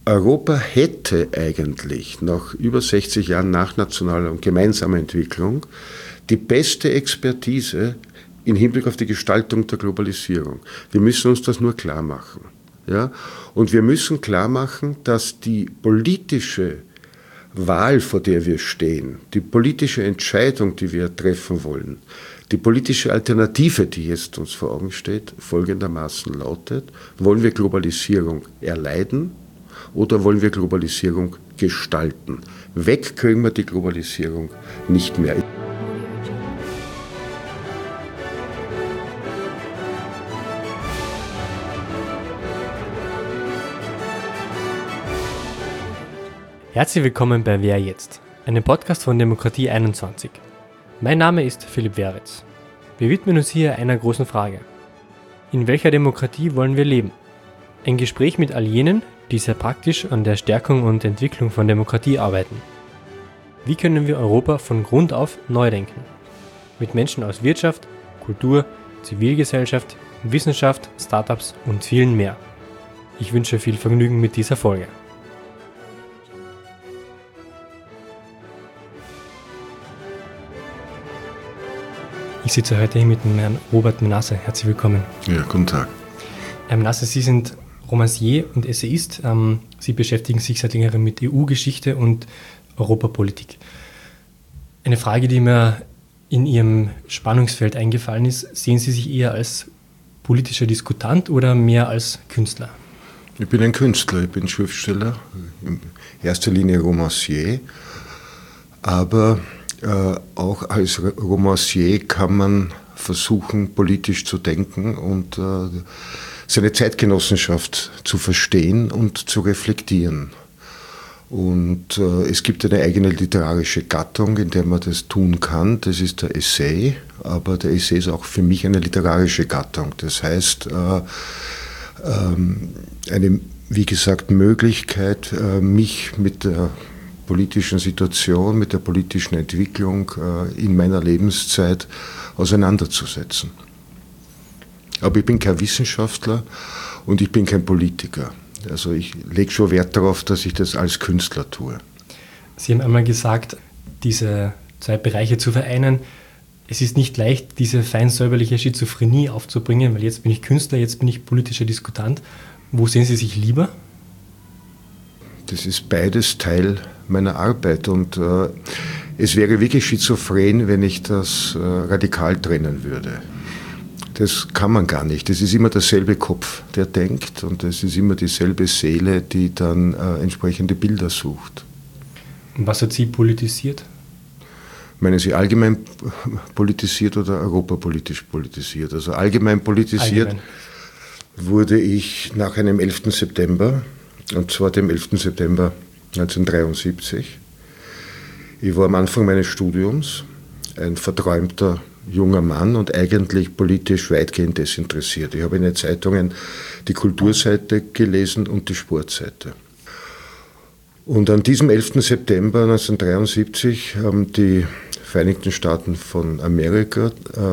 Europa hätte eigentlich nach über 60 Jahren nachnationaler und gemeinsamer Entwicklung die beste Expertise im Hinblick auf die Gestaltung der Globalisierung. Wir müssen uns das nur klar machen. Ja? Und wir müssen klar machen, dass die politische Wahl, vor der wir stehen, die politische Entscheidung, die wir treffen wollen, die politische Alternative, die jetzt uns vor Augen steht, folgendermaßen lautet: Wollen wir Globalisierung erleiden oder wollen wir Globalisierung gestalten? Weg kriegen wir die Globalisierung nicht mehr. Herzlich willkommen bei Wer jetzt, einem Podcast von Demokratie 21. Mein Name ist Philipp Weritz. Wir widmen uns hier einer großen Frage. In welcher Demokratie wollen wir leben? Ein Gespräch mit all jenen, die sehr praktisch an der Stärkung und Entwicklung von Demokratie arbeiten. Wie können wir Europa von Grund auf neu denken? Mit Menschen aus Wirtschaft, Kultur, Zivilgesellschaft, Wissenschaft, Startups und vielen mehr. Ich wünsche viel Vergnügen mit dieser Folge. Ich sitze heute hier mit dem Herrn Robert Menasse. Herzlich willkommen. Ja, guten Tag. Herr Menasse, Sie sind Romancier und Essayist. Sie beschäftigen sich seit längerem mit EU-Geschichte und Europapolitik. Eine Frage, die mir in Ihrem Spannungsfeld eingefallen ist: Sehen Sie sich eher als politischer Diskutant oder mehr als Künstler? Ich bin ein Künstler, ich bin Schriftsteller, in erster Linie Romancier, aber auch als Romancier kann man versuchen, politisch zu denken und seine Zeitgenossenschaft zu verstehen und zu reflektieren. Und es gibt eine eigene literarische Gattung, in der man das tun kann. Das ist der Essay, aber der Essay ist auch für mich eine literarische Gattung. Das heißt, eine, wie gesagt, Möglichkeit, mich mit der politischen Situation, mit der politischen Entwicklung in meiner Lebenszeit auseinanderzusetzen. Aber ich bin kein Wissenschaftler und ich bin kein Politiker. Also ich lege schon Wert darauf, dass ich das als Künstler tue. Sie haben einmal gesagt, diese zwei Bereiche zu vereinen. Es ist nicht leicht, diese feinsäuberliche Schizophrenie aufzubringen, weil jetzt bin ich Künstler, jetzt bin ich politischer Diskutant. Wo sehen Sie sich lieber? Das ist beides Teil meiner Arbeit und es wäre wirklich schizophren, wenn ich das radikal trennen würde. Das kann man gar nicht. Das ist immer derselbe Kopf, der denkt, und es ist immer dieselbe Seele, die dann entsprechende Bilder sucht. Und was hat Sie politisiert? Meinen Sie allgemein politisiert oder europapolitisch politisiert? Also allgemein politisiert wurde ich nach einem 11. September, und zwar dem 11. September 1973. Ich war am Anfang meines Studiums ein verträumter junger Mann und eigentlich politisch weitgehend desinteressiert. Ich habe in den Zeitungen die Kulturseite gelesen und die Sportseite. Und an diesem 11. September 1973 haben die Vereinigten Staaten von Amerika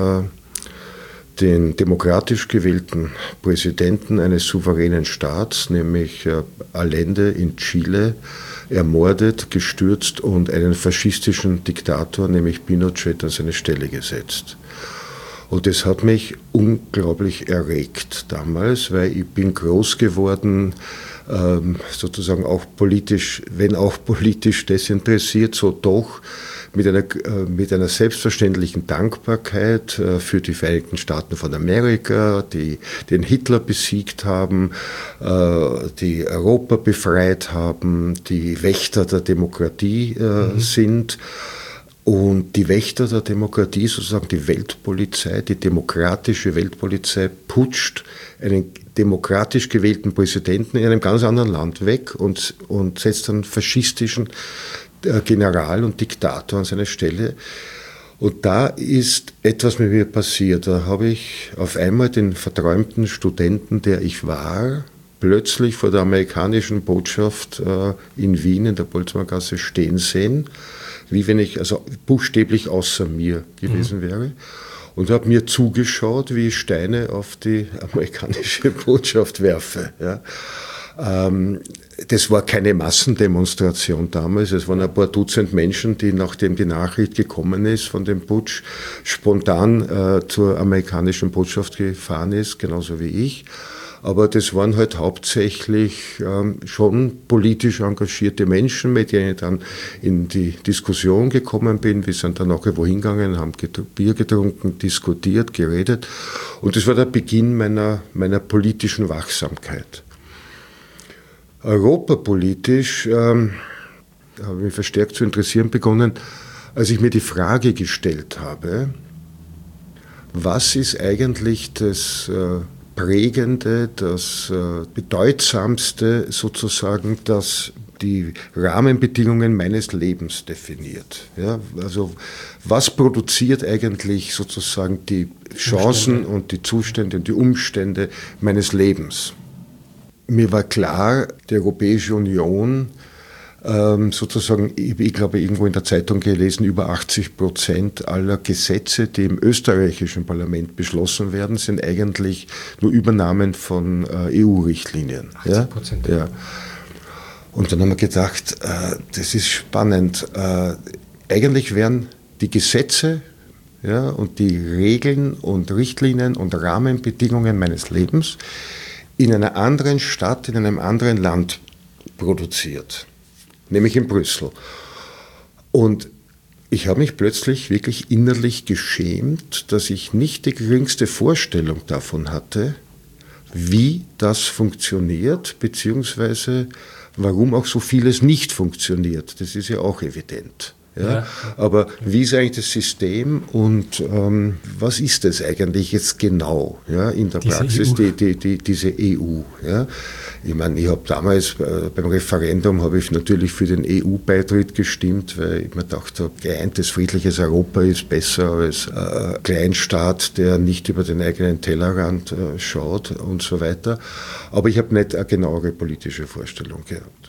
den demokratisch gewählten Präsidenten eines souveränen Staats, nämlich Allende in Chile, ermordet, gestürzt und einen faschistischen Diktator, nämlich Pinochet, an seine Stelle gesetzt. Und das hat mich unglaublich erregt damals, weil ich bin groß geworden, sozusagen auch politisch, wenn auch politisch desinteressiert, so doch mit einer selbstverständlichen Dankbarkeit für die Vereinigten Staaten von Amerika, die den Hitler besiegt haben, die Europa befreit haben, die Wächter der Demokratie sind. Und die Wächter der Demokratie, sozusagen die Weltpolizei, die demokratische Weltpolizei, putscht einen demokratisch gewählten Präsidenten in einem ganz anderen Land weg und setzt einen faschistischen General und Diktator an seine Stelle. Und da ist etwas mit mir passiert. Da habe ich auf einmal den verträumten Studenten, der ich war, plötzlich vor der amerikanischen Botschaft in Wien in der Boltzmanngasse stehen sehen, wie wenn ich also buchstäblich außer mir gewesen wäre. Und habe mir zugeschaut, wie ich Steine auf die amerikanische Botschaft werfe. Ja. Das war keine Massendemonstration damals. Es waren ein paar Dutzend Menschen, die, nachdem die Nachricht gekommen ist von dem Putsch, spontan zur amerikanischen Botschaft gefahren ist, genauso wie ich. Aber das waren halt hauptsächlich schon politisch engagierte Menschen, mit denen ich dann in die Diskussion gekommen bin. Wir sind dann auch wohin gegangen, haben Bier getrunken, diskutiert, geredet. Und das war der Beginn meiner politischen Wachsamkeit. Europapolitisch habe ich mich verstärkt zu interessieren begonnen, als ich mir die Frage gestellt habe, was ist eigentlich das Prägende, das Bedeutsamste sozusagen, das die Rahmenbedingungen meines Lebens definiert. Ja, also was produziert eigentlich sozusagen die Chancen und die Zustände und die Umstände meines Lebens? Mir war klar, die Europäische Union, sozusagen, ich glaube, irgendwo in der Zeitung gelesen, über 80% aller Gesetze, die im österreichischen Parlament beschlossen werden, sind eigentlich nur Übernahmen von EU-Richtlinien. 80%? Ja. Und dann haben wir gedacht, das ist spannend. Eigentlich wären die Gesetze, ja, und die Regeln und Richtlinien und Rahmenbedingungen meines Lebens in einer anderen Stadt, in einem anderen Land produziert, nämlich in Brüssel. Und ich habe mich plötzlich wirklich innerlich geschämt, dass ich nicht die geringste Vorstellung davon hatte, wie das funktioniert, beziehungsweise warum auch so vieles nicht funktioniert. Das ist ja auch evident. Ja? Aber wie ist eigentlich das System und was ist das eigentlich jetzt genau, ja, in der Praxis, diese EU? Ja? Ich meine, ich habe damals beim Referendum habe ich natürlich für den EU-Beitritt gestimmt, weil ich mir dachte, geeintes, friedliches Europa ist besser als ein Kleinstaat, der nicht über den eigenen Tellerrand schaut und so weiter. Aber ich habe nicht eine genauere politische Vorstellung gehabt.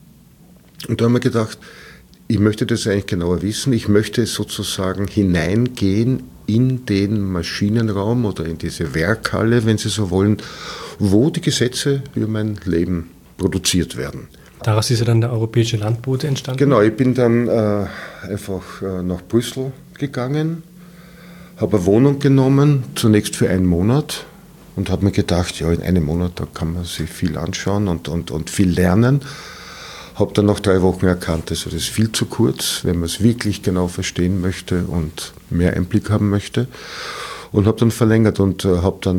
Und da haben wir gedacht, ich möchte das eigentlich genauer wissen. Ich möchte sozusagen hineingehen in den Maschinenraum oder in diese Werkhalle, wenn Sie so wollen, wo die Gesetze für mein Leben produziert werden. Daraus ist ja dann der Europäische Landbote entstanden? Genau, ich bin dann einfach nach Brüssel gegangen, habe eine Wohnung genommen, zunächst für einen Monat und habe mir gedacht, ja, in einem Monat, da kann man sich viel anschauen und viel lernen. Habe dann nach 3 Wochen erkannt, das ist viel zu kurz, wenn man es wirklich genau verstehen möchte und mehr Einblick haben möchte. Und habe dann verlängert und habe dann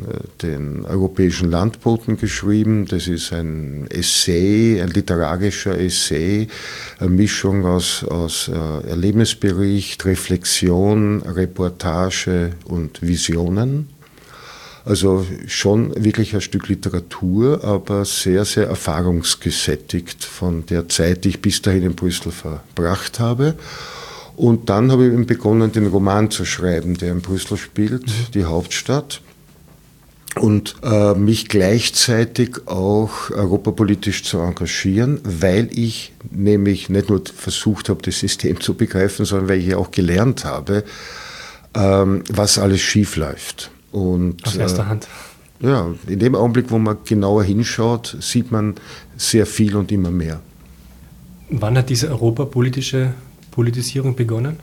den Europäischen Landboten geschrieben. Das ist ein Essay, ein literarischer Essay, eine Mischung aus Erlebnisbericht, Reflexion, Reportage und Visionen. Also schon wirklich ein Stück Literatur, aber sehr, sehr erfahrungsgesättigt von der Zeit, die ich bis dahin in Brüssel verbracht habe. Und dann habe ich eben begonnen, den Roman zu schreiben, der in Brüssel spielt, die Hauptstadt. Und mich gleichzeitig auch europapolitisch zu engagieren, weil ich nämlich nicht nur versucht habe, das System zu begreifen, sondern weil ich ja auch gelernt habe, was alles schief läuft. Und, aus erster Hand. Ja, in dem Augenblick, wo man genauer hinschaut, sieht man sehr viel und immer mehr. Wann hat diese europapolitische Politisierung begonnen?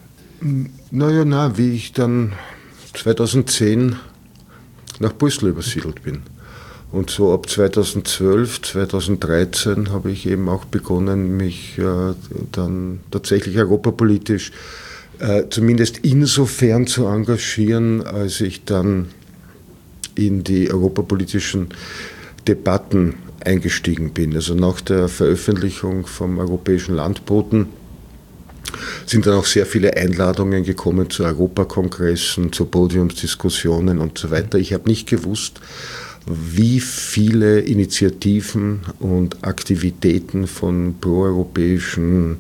Wie ich dann 2010 nach Brüssel übersiedelt bin. Und so ab 2012, 2013 habe ich eben auch begonnen, mich dann tatsächlich europapolitisch zumindest insofern zu engagieren, als ich dann in die europapolitischen Debatten eingestiegen bin. Also nach der Veröffentlichung vom Europäischen Landboten sind dann auch sehr viele Einladungen gekommen zu Europakongressen, zu Podiumsdiskussionen und so weiter. Ich habe nicht gewusst, wie viele Initiativen und Aktivitäten von proeuropäischen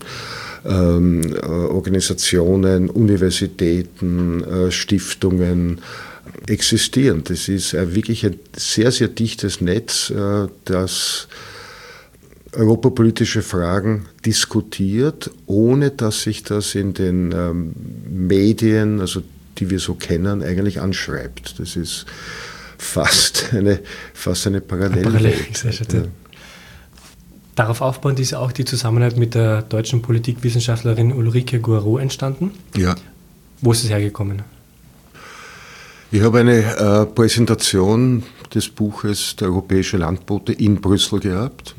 Organisationen, Universitäten, Stiftungen existieren. Das ist wirklich ein sehr, sehr dichtes Netz, das europapolitische Fragen diskutiert, ohne dass sich das in den Medien, also die wir so kennen, eigentlich anschreibt. Das ist fast eine Parallelwelt. Ja. Darauf aufbauend ist auch die Zusammenarbeit mit der deutschen Politikwissenschaftlerin Ulrike Guarot entstanden. Ja. Wo ist es hergekommen? Ich habe eine Präsentation des Buches Der europäische Landbote in Brüssel gehabt.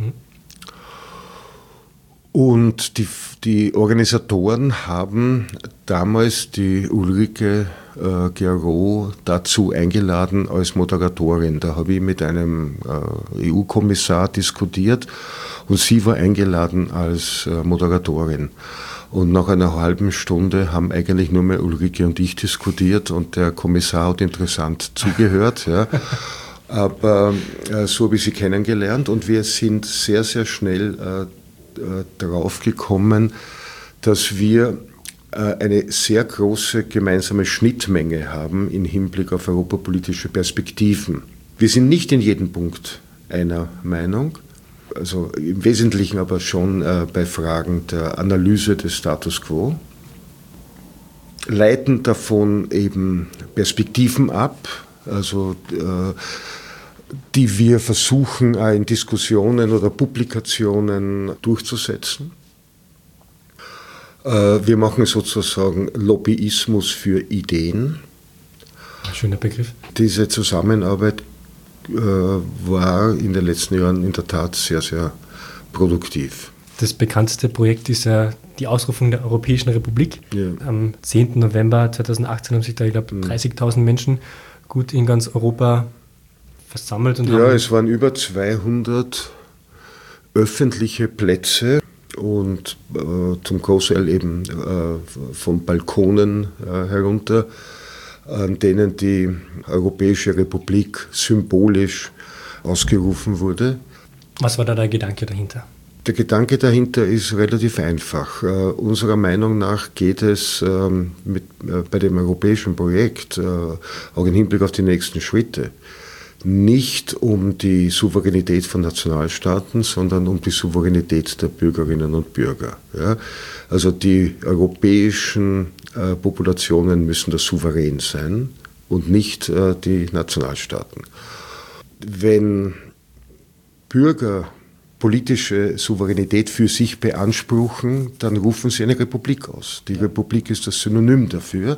Und die Organisatoren haben damals die Ulrike Guarot dazu eingeladen als Moderatorin. Da habe ich mit einem EU-Kommissar diskutiert und sie war eingeladen als Moderatorin. Und nach einer halben Stunde haben eigentlich nur mehr Ulrike und ich diskutiert und der Kommissar hat interessant zugehört. Ja. Aber so habe ich sie kennengelernt und wir sind sehr, sehr schnell darauf gekommen, dass wir eine sehr große gemeinsame Schnittmenge haben im Hinblick auf europapolitische Perspektiven. Wir sind nicht in jedem Punkt einer Meinung, also im Wesentlichen aber schon bei Fragen der Analyse des Status quo, leiten davon eben Perspektiven ab, also die wir versuchen in Diskussionen oder Publikationen durchzusetzen. Wir machen sozusagen Lobbyismus für Ideen. Schöner Begriff. Diese Zusammenarbeit war in den letzten Jahren in der Tat sehr, sehr produktiv. Das bekannteste Projekt ist ja die Ausrufung der Europäischen Republik. Ja. Am 10. November 2018 haben sich da, ich glaube, 30.000 Menschen gut in ganz Europa versammelt. Und ja, es waren über 200 öffentliche Plätze und zum Großteil eben von Balkonen herunter, an denen die Europäische Republik symbolisch ausgerufen wurde. Was war da der Gedanke dahinter? Der Gedanke dahinter ist relativ einfach. Unserer Meinung nach geht es bei dem europäischen Projekt, auch im Hinblick auf die nächsten Schritte, nicht um die Souveränität von Nationalstaaten, sondern um die Souveränität der Bürgerinnen und Bürger. Ja? Also die europäischen Populationen müssen da souverän sein und nicht die Nationalstaaten. Wenn Bürger politische Souveränität für sich beanspruchen, dann rufen sie eine Republik aus. Die Republik ist das Synonym dafür,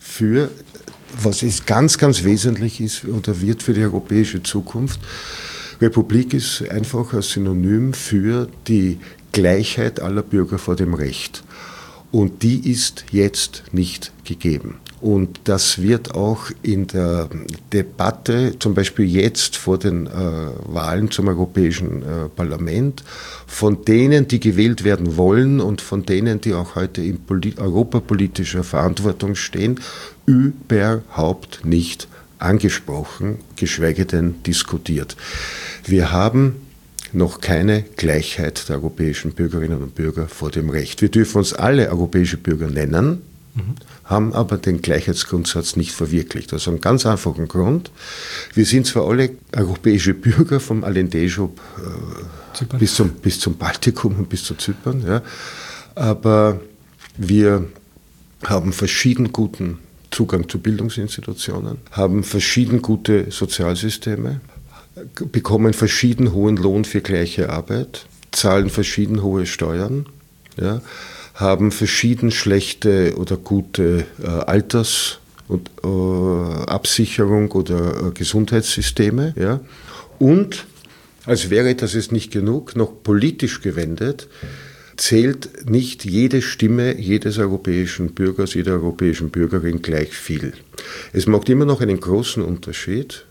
was ist ganz, ganz wesentlich ist oder wird für die europäische Zukunft. Republik ist einfach ein Synonym für die Gleichheit aller Bürger vor dem Recht. Und die ist jetzt nicht gegeben. Und das wird auch in der Debatte, zum Beispiel jetzt vor den Wahlen zum Europäischen Parlament, von denen, die gewählt werden wollen und von denen, die auch heute in europapolitischer Verantwortung stehen, überhaupt nicht angesprochen, geschweige denn diskutiert. Wir haben noch keine Gleichheit der europäischen Bürgerinnen und Bürger vor dem Recht. Wir dürfen uns alle europäische Bürger nennen, haben aber den Gleichheitsgrundsatz nicht verwirklicht. Aus einem ganz einfachen Grund. Wir sind zwar alle europäische Bürger vom Alentejo bis zum Baltikum und bis zu Zypern, ja, aber wir haben verschieden guten Zugang zu Bildungsinstitutionen, haben verschieden gute Sozialsysteme, bekommen verschieden hohen Lohn für gleiche Arbeit, zahlen verschieden hohe Steuern, ja, haben verschieden schlechte oder gute Alters- und Absicherung oder Gesundheitssysteme. Ja. Und, als wäre das jetzt nicht genug, noch politisch gewendet, zählt nicht jede Stimme jedes europäischen Bürgers, jeder europäischen Bürgerin gleich viel. Es macht immer noch einen großen Unterschied,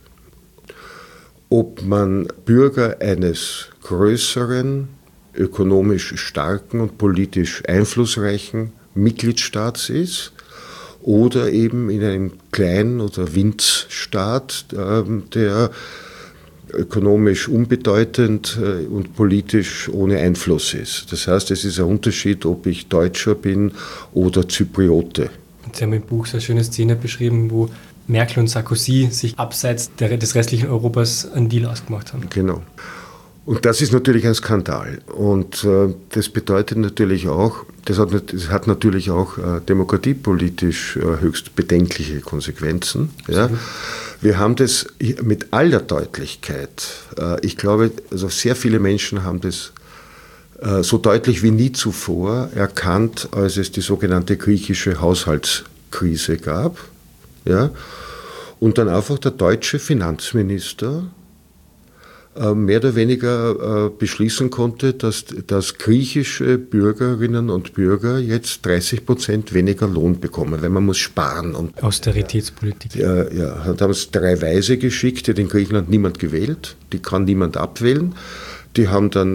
ob man Bürger eines größeren, ökonomisch starken und politisch einflussreichen Mitgliedstaats ist oder eben in einem kleinen oder Winzstaat, der ökonomisch unbedeutend und politisch ohne Einfluss ist. Das heißt, es ist ein Unterschied, ob ich Deutscher bin oder Zypriote. Sie haben im Buch so eine schöne Szene beschrieben, wo Merkel und Sarkozy sich abseits des restlichen Europas einen Deal ausgemacht haben. Genau. Und das ist natürlich ein Skandal. Und das bedeutet natürlich auch, das hat natürlich auch demokratiepolitisch höchst bedenkliche Konsequenzen. Ja. Wir haben das mit aller Deutlichkeit, ich glaube, also sehr viele Menschen haben das so deutlich wie nie zuvor erkannt, als es die sogenannte griechische Haushaltskrise gab. Ja? Und dann einfach der deutsche Finanzminister mehr oder weniger beschließen konnte, dass griechische Bürgerinnen und Bürger jetzt 30% weniger Lohn bekommen, weil man muss sparen. Und Austeritätspolitik. Ja, haben es 3 Weise geschickt, die hat in Griechenland niemand gewählt, die kann niemand abwählen. Die haben dann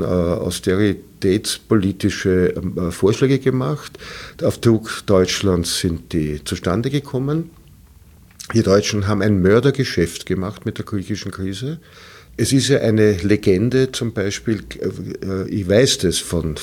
austeritätspolitische Vorschläge gemacht. Auf Druck Deutschlands sind die zustande gekommen. Die Deutschen haben ein Mördergeschäft gemacht mit der griechischen Krise. Es ist ja eine Legende, zum Beispiel, ich weiß das von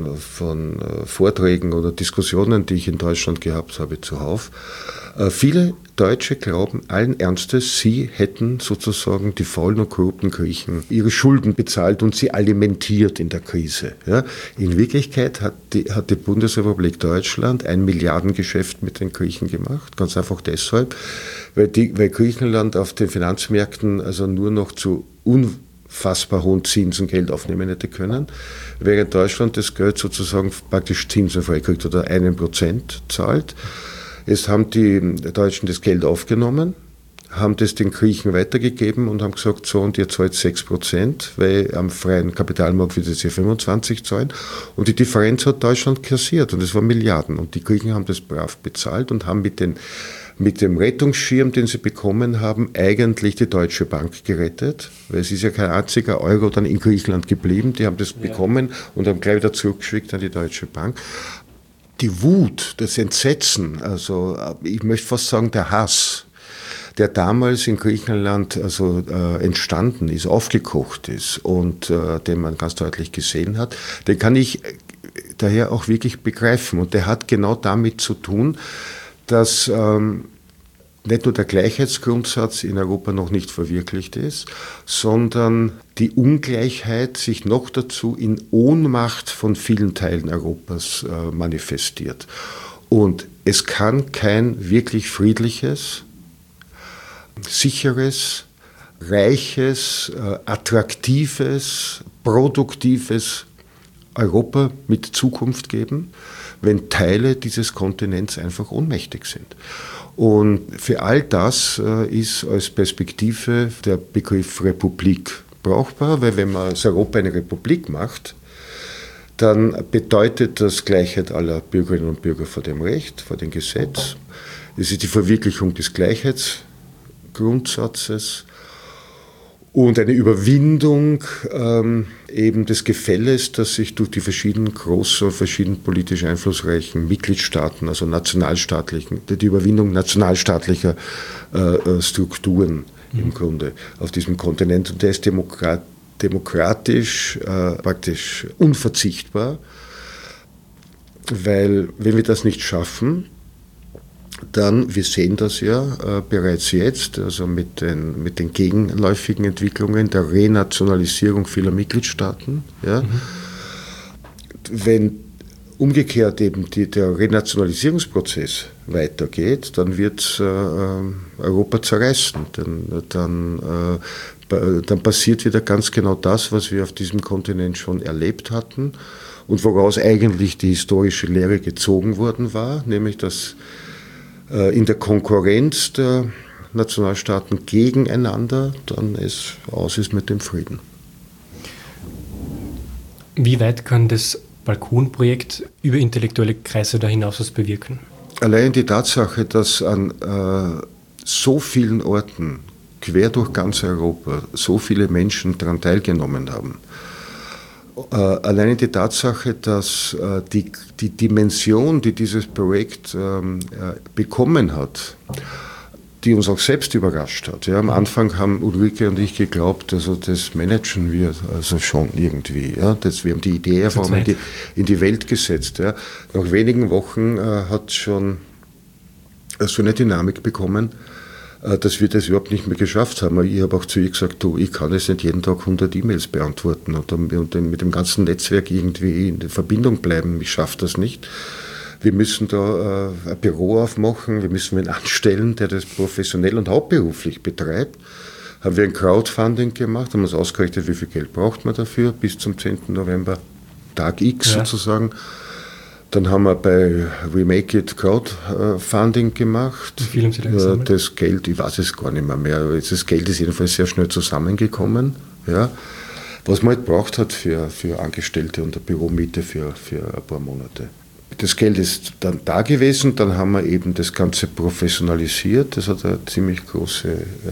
Vorträgen oder Diskussionen, die ich in Deutschland gehabt habe zuhauf. Viele Deutsche glauben allen Ernstes, sie hätten sozusagen die faulen und korrupten Griechen ihre Schulden bezahlt und sie alimentiert in der Krise. Ja? In Wirklichkeit hat die Bundesrepublik Deutschland ein Milliardengeschäft mit den Griechen gemacht, ganz einfach deshalb, weil Griechenland auf den Finanzmärkten also nur noch zu unfassbar hohen Zinsen Geld aufnehmen hätte können, während Deutschland das Geld sozusagen praktisch zinsenfrei kriegt oder 1% zahlt. Jetzt haben die Deutschen das Geld aufgenommen, haben das den Griechen weitergegeben und haben gesagt, so, und ihr zahlt 6%, weil am freien Kapitalmarkt wird es ja 25 zahlen. Und die Differenz hat Deutschland kassiert und das waren Milliarden. Und die Griechen haben das brav bezahlt und haben mit dem Rettungsschirm, den sie bekommen haben, eigentlich die Deutsche Bank gerettet, weil es ist ja kein einziger Euro dann in Griechenland geblieben. Die haben das bekommen und haben gleich wieder zurückgeschickt an die Deutsche Bank. Die Wut, das Entsetzen, also ich möchte fast sagen der Hass, der damals in Griechenland also entstanden ist, aufgekocht ist und den man ganz deutlich gesehen hat, den kann ich daher auch wirklich begreifen. Und der hat genau damit zu tun, dass nicht nur der Gleichheitsgrundsatz in Europa noch nicht verwirklicht ist, sondern die Ungleichheit sich noch dazu in Ohnmacht von vielen Teilen Europas manifestiert. Und es kann kein wirklich friedliches, sicheres, reiches, attraktives, produktives Europa mit Zukunft geben, wenn Teile dieses Kontinents einfach ohnmächtig sind. Und für all das ist als Perspektive der Begriff Republik brauchbar, weil wenn man aus Europa eine Republik macht, dann bedeutet das Gleichheit aller Bürgerinnen und Bürger vor dem Recht, vor dem Gesetz. Es ist die Verwirklichung des Gleichheitsgrundsatzes und eine Überwindung eben des Gefälles, das sich durch die verschiedenen großen, verschieden politisch einflussreichen Mitgliedstaaten, also die Überwindung nationalstaatlicher Strukturen im Grunde auf diesem Kontinent. Und der ist demokratisch praktisch unverzichtbar, weil wenn wir das nicht schaffen, dann, wir sehen das ja bereits jetzt, also mit den gegenläufigen Entwicklungen der Renationalisierung vieler Mitgliedstaaten. Ja. Wenn umgekehrt eben der Renationalisierungsprozess weitergeht, dann wird Europa zerreißen. Dann passiert wieder ganz genau das, was wir auf diesem Kontinent schon erlebt hatten und woraus eigentlich die historische Lehre gezogen worden war, nämlich dass in der Konkurrenz der Nationalstaaten gegeneinander dann es aus ist mit dem Frieden. Wie weit kann das Balkonprojekt über intellektuelle Kreise da hinaus was bewirken? Allein die Tatsache, dass an so vielen Orten quer durch ganz Europa so viele Menschen daran teilgenommen haben, alleine die Tatsache, dass die Dimension, die dieses Projekt bekommen hat, die uns auch selbst überrascht hat. Ja, am Anfang haben Ulrike und ich geglaubt, also das managen wir also schon irgendwie. Ja, wir haben die Idee einfach in die Welt gesetzt. Ja. Nach wenigen Wochen hat es schon so eine Dynamik bekommen, dass wir das überhaupt nicht mehr geschafft haben. Ich habe auch zu ihr gesagt, du, ich kann jetzt nicht jeden Tag 100 E-Mails beantworten und mit dem ganzen Netzwerk irgendwie in Verbindung bleiben. Ich schaffe das nicht. Wir müssen da ein Büro aufmachen, wir müssen einen anstellen, der das professionell und hauptberuflich betreibt. Haben wir ein Crowdfunding gemacht, haben uns ausgerechnet, wie viel Geld braucht man dafür bis zum 10. November. Tag X sozusagen. Dann haben wir bei Remake It Crowdfunding gemacht. Wie viel haben Sie da gesammelt? Das Geld, ich weiß es gar nicht mehr. Das Geld ist jedenfalls sehr schnell zusammengekommen. Ja. Was man halt braucht hat für Angestellte und eine Büromiete für ein paar Monate. Das Geld ist dann da gewesen, dann haben wir eben das Ganze professionalisiert. Das hat eine ziemlich große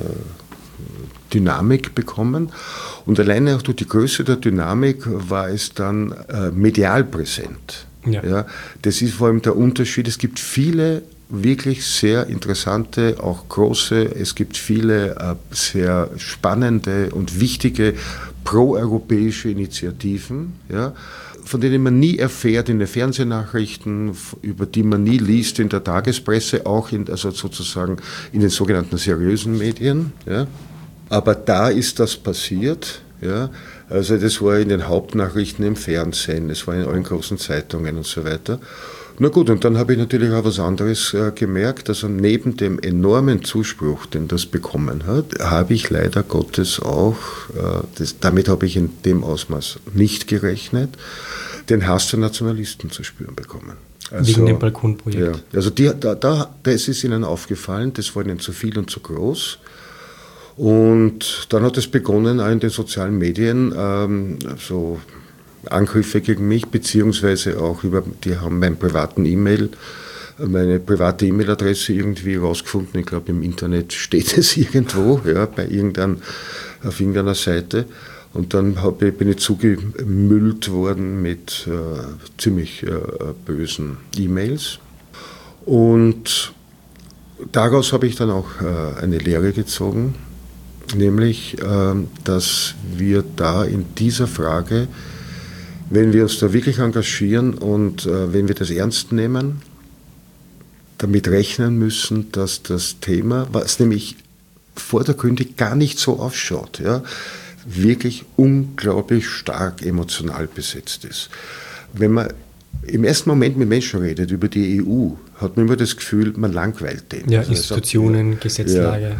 Dynamik bekommen. Und alleine auch durch die Größe der Dynamik war es dann medial präsent. Ja, das ist vor allem der Unterschied. Es gibt viele wirklich sehr interessante, auch große, es gibt viele sehr spannende und wichtige proeuropäische Initiativen, ja, von denen man nie erfährt in den Fernsehnachrichten, über die man nie liest in der Tagespresse, auch also sozusagen in den sogenannten seriösen Medien. Ja. Aber da ist das passiert. Ja. Also das war in den Hauptnachrichten im Fernsehen, es war in allen großen Zeitungen und so weiter. Na gut, und dann habe ich natürlich auch was anderes gemerkt. Also neben dem enormen Zuspruch, den das bekommen hat, habe ich leider Gottes auch, damit habe ich in dem Ausmaß nicht gerechnet, den Hass der Nationalisten zu spüren bekommen. Also, wegen dem Balkonprojekt? Ja, also das ist ihnen aufgefallen, das war ihnen zu viel und zu groß. Und dann hat es begonnen, auch in den sozialen Medien so Angriffe gegen mich, beziehungsweise auch die haben meine private E-Mail-Adresse irgendwie rausgefunden. Ich glaube, im Internet steht es irgendwo, ja, auf irgendeiner Seite. Und dann bin ich zugemüllt worden mit ziemlich bösen E-Mails. Und daraus habe ich dann auch eine Lehre gezogen, nämlich, dass wir da in dieser Frage, wenn wir uns da wirklich engagieren und wenn wir das ernst nehmen, damit rechnen müssen, dass das Thema, was nämlich vordergründig gar nicht so ausschaut, ja, wirklich unglaublich stark emotional besetzt ist. Wenn man im ersten Moment mit Menschen redet über die EU, hat man immer das Gefühl, man langweilt den. Ja, Institutionen, Gesetzlage.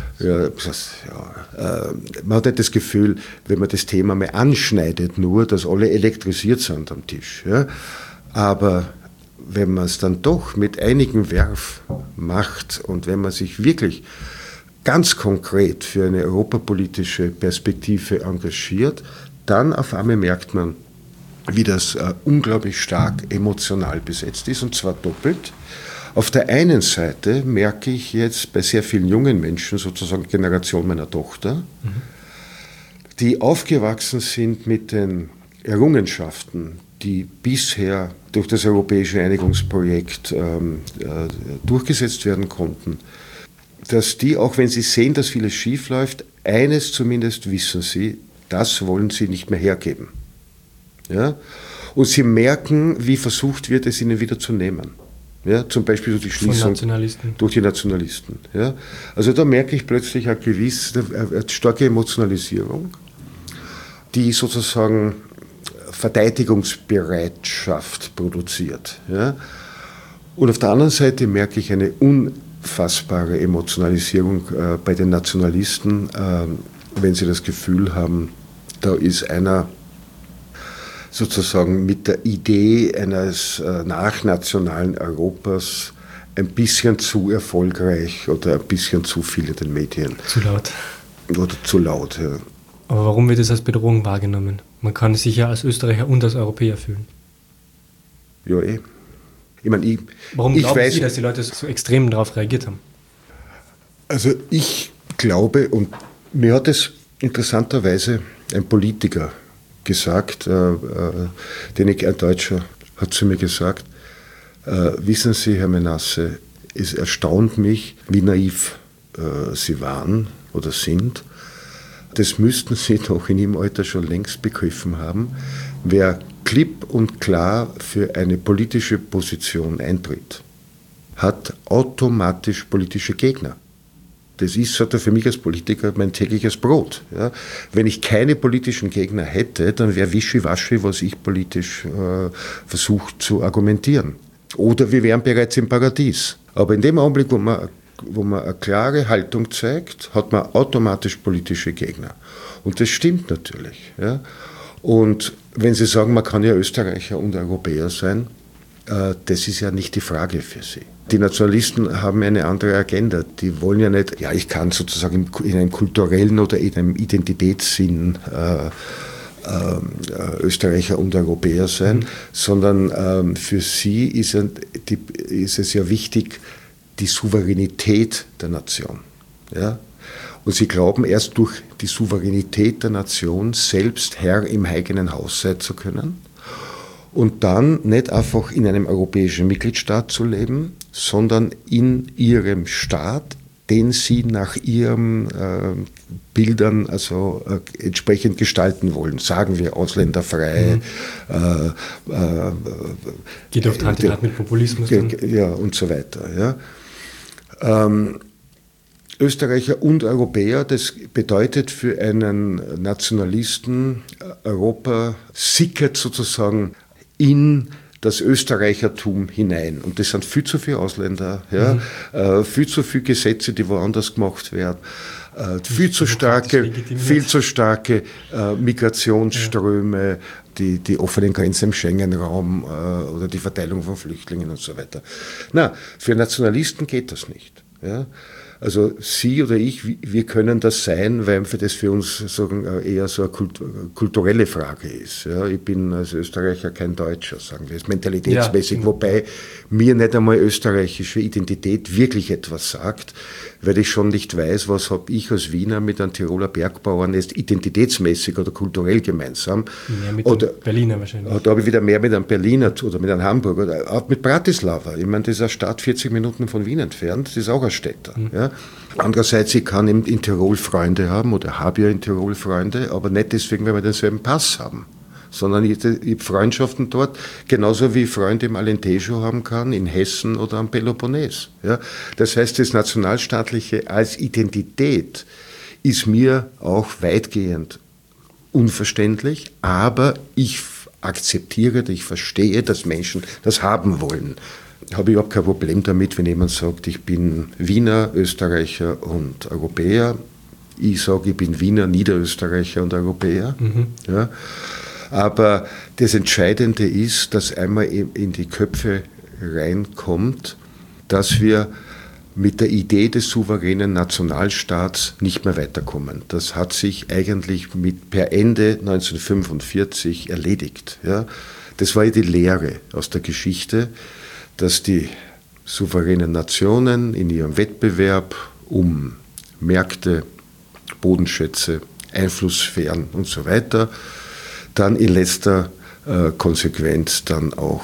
Man hat nicht das Gefühl, wenn man das Thema mal anschneidet, nur, dass alle elektrisiert sind am Tisch. Ja. Aber wenn man es dann doch mit einigen Werf macht und wenn man sich wirklich ganz konkret für eine europapolitische Perspektive engagiert, dann auf einmal merkt man, wie das unglaublich stark emotional besetzt ist, und zwar doppelt. Auf der einen Seite merke ich jetzt bei sehr vielen jungen Menschen, sozusagen Generation meiner Tochter, die aufgewachsen sind mit den Errungenschaften, die bisher durch das europäische Einigungsprojekt durchgesetzt werden konnten, dass die, auch wenn sie sehen, dass vieles schief läuft, eines zumindest wissen sie, das wollen sie nicht mehr hergeben. Ja? Und sie merken, wie versucht wird, es ihnen wieder zu nehmen. Ja? Zum Beispiel durch die Schließung durch die Nationalisten. Ja? Also da merke ich plötzlich eine starke Emotionalisierung, die sozusagen Verteidigungsbereitschaft produziert. Ja? Und auf der anderen Seite merke ich eine unfassbare Emotionalisierung bei den Nationalisten, wenn sie das Gefühl haben, da ist einer sozusagen mit der Idee eines nachnationalen Europas ein bisschen zu erfolgreich oder ein bisschen zu viel in den Medien. Zu laut. Oder zu laut, ja. Aber warum wird es als Bedrohung wahrgenommen? Man kann sich ja als Österreicher und als Europäer fühlen. Ja, eh. Ich meine, warum glauben Sie, dass die Leute so extrem darauf reagiert haben? Also ich glaube, und mir hat es interessanterweise ein Politiker gesagt, ein Deutscher hat zu mir gesagt, wissen Sie, Herr Menasse, es erstaunt mich, wie naiv Sie waren oder sind. Das müssten Sie doch in Ihrem Alter schon längst begriffen haben. Wer klipp und klar für eine politische Position eintritt, hat automatisch politische Gegner. Das ist für mich als Politiker mein tägliches Brot. Ja. Wenn ich keine politischen Gegner hätte, dann wäre wischiwaschi, was ich politisch versuche zu argumentieren. Oder wir wären bereits im Paradies. Aber in dem Augenblick, wo man eine klare Haltung zeigt, hat man automatisch politische Gegner. Und das stimmt natürlich. Ja. Und Wenn Sie sagen, man kann ja Österreicher und Europäer sein, das ist ja nicht die Frage für Sie. Die Nationalisten haben eine andere Agenda. Die wollen ja nicht, ja, ich kann sozusagen in einem kulturellen oder in einem Identitätssinn Österreicher und Europäer sein, sondern für sie ist es ja wichtig, die Souveränität der Nation. Ja? Und sie glauben, erst durch die Souveränität der Nation selbst Herr im eigenen Haus sein zu können und dann nicht einfach in einem europäischen Mitgliedstaat zu leben, sondern in ihrem Staat, den sie nach ihren Bildern also entsprechend gestalten wollen. Sagen wir ausländerfrei. Geht oft Hand in Hand mit Populismus. Ja, und so weiter. Ja. Österreicher und Europäer, das bedeutet für einen Nationalisten, Europa sickert sozusagen in das Österreichertum hinein. Und das sind viel zu viele Ausländer, ja, viel zu viele Gesetze, die woanders gemacht werden, viel zu starke Migrationsströme, die offenen Grenzen im Schengen-Raum oder die Verteilung von Flüchtlingen und so weiter. Na, für Nationalisten geht das nicht. Ja. Also Sie oder ich, wir können das sein, weil das für uns sagen, eher so eine kulturelle Frage ist. Ja, ich bin als Österreicher kein Deutscher, sagen wir es mentalitätsmäßig, ja. Wobei mir nicht einmal österreichische Identität wirklich etwas sagt, weil ich schon nicht weiß, was habe ich als Wiener mit einem Tiroler Bergbauern jetzt identitätsmäßig oder kulturell gemeinsam. Mehr mit einem Berliner wahrscheinlich. Da habe ich wieder mehr mit einem Berliner oder mit einem Hamburger, oder auch mit Bratislava. Ich meine, das ist eine Stadt 40 Minuten von Wien entfernt, das ist auch ein Städter. Ja. Andererseits, ich kann in Tirol Freunde haben oder habe ja in Tirol Freunde, aber nicht deswegen, weil wir denselben Pass haben, sondern ich habe Freundschaften dort, genauso wie ich Freunde im Alentejo haben kann, in Hessen oder am Peloponnes. Ja? Das heißt, das Nationalstaatliche als Identität ist mir auch weitgehend unverständlich, aber ich akzeptiere, ich verstehe, dass Menschen das haben wollen. Ich habe überhaupt kein Problem damit, wenn jemand sagt, ich bin Wiener, Österreicher und Europäer. Ich sage, ich bin Wiener, Niederösterreicher und Europäer. Ja. Aber das Entscheidende ist, dass einmal in die Köpfe reinkommt, dass wir mit der Idee des souveränen Nationalstaats nicht mehr weiterkommen. Das hat sich eigentlich per Ende 1945 erledigt. Ja. Das war ja die Lehre aus der Geschichte, dass die souveränen Nationen in ihrem Wettbewerb um Märkte, Bodenschätze, Einflusssphären und so weiter dann in letzter Konsequenz dann auch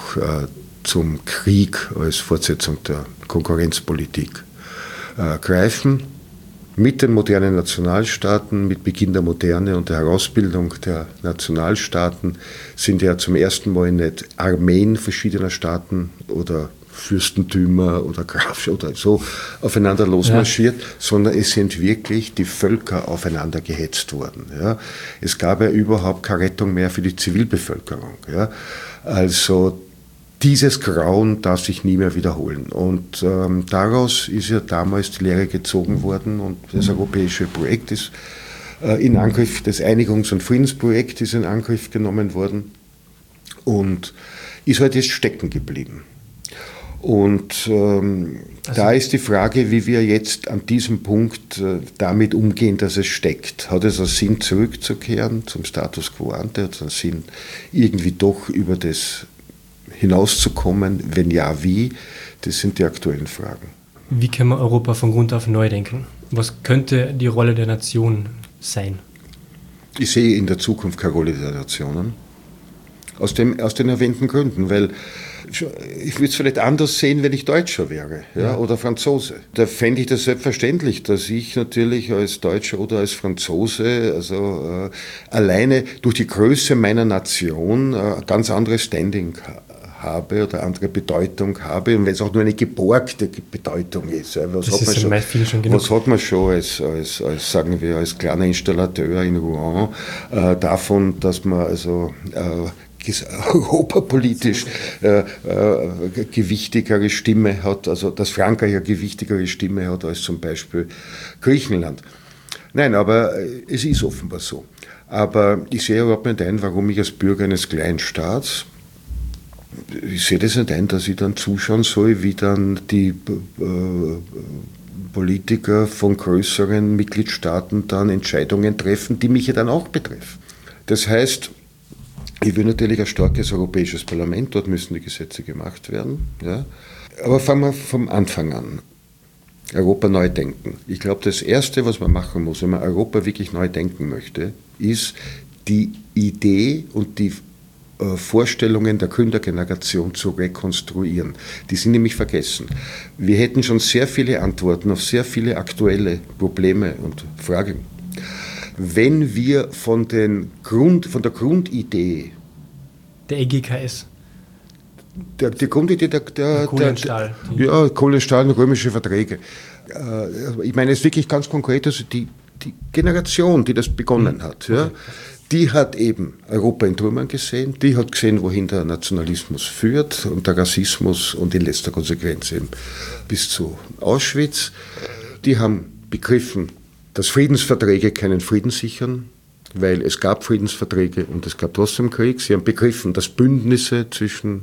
zum Krieg als Fortsetzung der Konkurrenzpolitik greifen. Mit den modernen Nationalstaaten, mit Beginn der Moderne und der Herausbildung der Nationalstaaten sind ja zum ersten Mal nicht Armeen verschiedener Staaten oder Fürstentümer oder Graf oder so aufeinander losmarschiert, sondern es sind wirklich die Völker aufeinander gehetzt worden. Ja. Es gab ja überhaupt keine Rettung mehr für die Zivilbevölkerung. Ja. Also dieses Grauen darf sich nie mehr wiederholen. Und daraus ist ja damals die Lehre gezogen worden und das europäische Projekt ist in Angriff, das Einigungs- und Friedensprojekt ist in Angriff genommen worden und ist halt jetzt stecken geblieben. Und da ist die Frage, wie wir jetzt an diesem Punkt damit umgehen, dass es steckt. Hat es einen Sinn, zurückzukehren zum Status quo ante? Hat es einen Sinn, irgendwie doch über das hinauszukommen? Wenn ja, wie? Das sind die aktuellen Fragen. Wie können wir Europa von Grund auf neu denken? Was könnte die Rolle der Nation sein? Ich sehe in der Zukunft keine Rolle der Nationen. Aus den erwähnten Gründen, weil ich würde es vielleicht anders sehen, wenn ich Deutscher wäre, ja, oder Franzose. Da fände ich das selbstverständlich, dass ich natürlich als Deutscher oder als Franzose also alleine durch die Größe meiner Nation ein ganz anderes Standing habe oder andere Bedeutung habe, und wenn es auch nur eine geborgte Bedeutung ist. Ja, was hat man schon als sagen wir, als kleiner Installateur in Rouen davon, dass man also europapolitisch gewichtigere Stimme hat, also dass Frankreich eine gewichtigere Stimme hat als zum Beispiel Griechenland. Nein, aber es ist offenbar so. Aber ich sehe überhaupt nicht ein, warum ich als Bürger eines kleinen Staats, ich sehe das nicht ein, dass ich dann zuschauen soll, wie dann die Politiker von größeren Mitgliedstaaten dann Entscheidungen treffen, die mich ja dann auch betreffen. Das heißt, ich will natürlich ein starkes europäisches Parlament, dort müssen die Gesetze gemacht werden. Ja. Aber fangen wir vom Anfang an. Europa neu denken. Ich glaube, das Erste, was man machen muss, wenn man Europa wirklich neu denken möchte, ist die Idee und die Vorstellungen der Gründergeneration zu rekonstruieren. Die sind nämlich vergessen. Wir hätten schon sehr viele Antworten auf sehr viele aktuelle Probleme und Fragen, wenn wir von der Grundidee der EGKS. Die Grundidee der Kohlenstahl. Kohlenstahl und römische Verträge. Ich meine es wirklich ganz konkret, also die Generation, die das begonnen hat, ja, die hat eben Europa in Trümmern gesehen, die hat gesehen, wohin der Nationalismus führt und der Rassismus und in letzter Konsequenz eben bis zu Auschwitz. Die haben begriffen, dass Friedensverträge keinen Frieden sichern, weil es gab Friedensverträge und es gab trotzdem Krieg. Sie haben begriffen, dass Bündnisse zwischen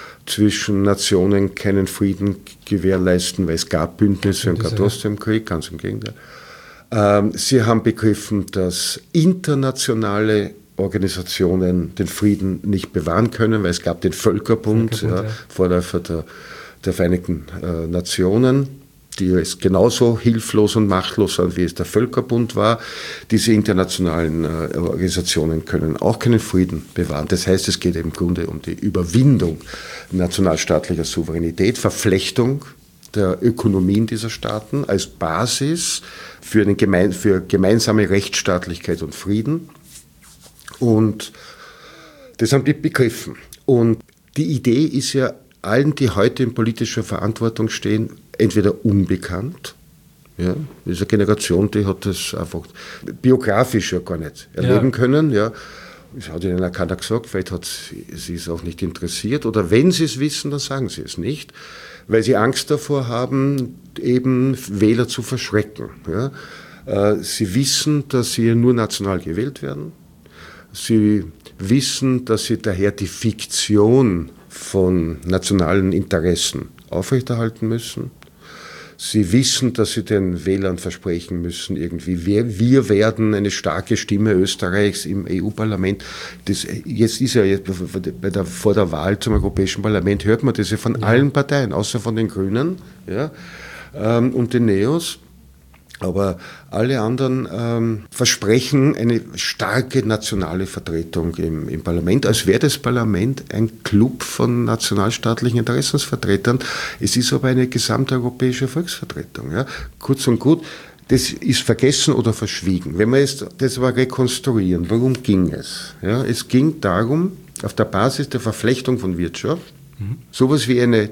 Nationen keinen Frieden gewährleisten, weil es gab Bündnisse und gab trotzdem Krieg, ganz im Gegenteil. Sie haben begriffen, dass internationale Organisationen den Frieden nicht bewahren können, weil es gab den Völkerbund, Vorläufer der Vereinigten Nationen, die ist genauso hilflos und machtlos sind, wie es der Völkerbund war. Diese internationalen Organisationen können auch keinen Frieden bewahren. Das heißt, es geht im Grunde um die Überwindung nationalstaatlicher Souveränität, Verflechtung der Ökonomien dieser Staaten als Basis für gemeinsame Rechtsstaatlichkeit und Frieden. Und das haben die begriffen. Und die Idee ist ja allen, die heute in politischer Verantwortung stehen, entweder unbekannt, ja, diese Generation, die hat das einfach biografisch ja gar nicht erleben können, ja. Das hat ihnen keiner gesagt, vielleicht hat sie es auch nicht interessiert, oder wenn sie es wissen, dann sagen sie es nicht, weil sie Angst davor haben, eben Wähler zu verschrecken. Ja. Sie wissen, dass sie nur national gewählt werden. Sie wissen, dass sie daher die Fiktion von nationalen Interessen aufrechterhalten müssen. Sie wissen, dass sie den Wählern versprechen müssen, irgendwie, wir werden eine starke Stimme Österreichs im EU-Parlament. Jetzt ist ja vor der Wahl zum Europäischen Parlament, hört man das ja von allen Parteien, außer von den Grünen, ja, und den Neos. Aber alle anderen versprechen eine starke nationale Vertretung im Parlament, als wäre das Parlament ein Club von nationalstaatlichen Interessensvertretern. Es ist aber eine gesamteuropäische Volksvertretung. Ja. Kurz und gut, das ist vergessen oder verschwiegen. Wenn wir jetzt das aber rekonstruieren, worum ging es? Ja, es ging darum, auf der Basis der Verflechtung von Wirtschaft, sowas wie ein